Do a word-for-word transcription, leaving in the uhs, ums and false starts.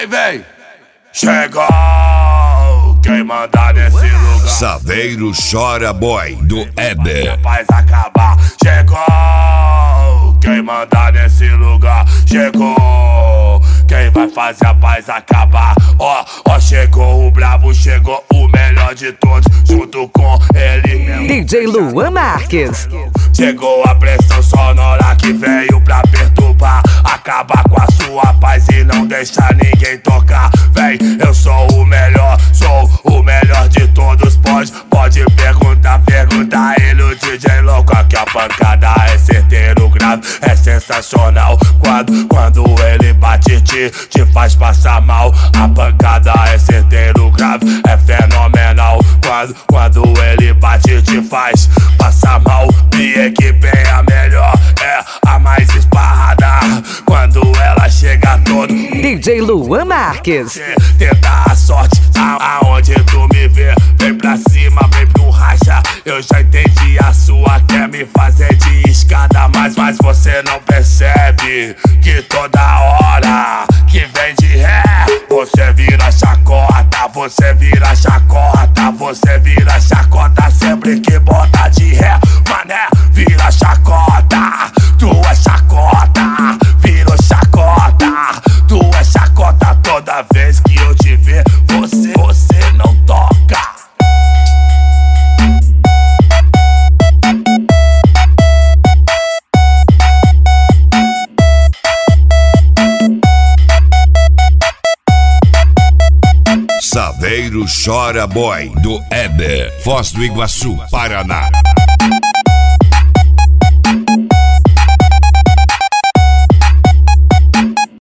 Vem, vem. Chegou quem manda nesse lugar. Saveiro Chora Boy do Éder. Faz acabar. Chegou quem manda nesse lugar. Chegou quem vai fazer a paz acabar. Ó, ó, chegou o brabo, chegou o melhor de todos, junto com ele mesmo. D J Luan Marques. Chegou a pressão sonora que veio pra perturbar, acabar com a sua paz e não deixar ninguém tocar. Vem, eu sou o melhor, sou o melhor de todos. Pode, pode perguntar, perguntar ele, o D J louco. Aqui a pancada é certeiro, grave, é sensacional. Quando, quando ele bate, te, te faz passar mal. A pancada é certeiro, grave, é fenomenal. Quando, quando ele bate, te faz passar mal. Minha equipe é a melhor, é a mais esparrada. Quando ela chega todo D J Luan Marques. tenta a sorte, a, aonde tu me vê. Vem pra cima, vem pro racha. Eu já entendi a sua, quer me fazer de escada. Mas, mas você não percebe que toda hora que vem de ré, você vira chacota, você vira chacota, você vira chacota. Sempre que bota de ré, mané, vira chacota. Tu é chacota, virou chacota. Tu é chacota, toda vez que eu te ver, você, você não toca. Saveiro Chora Boy do Éder, Foz do Iguaçu, Paraná.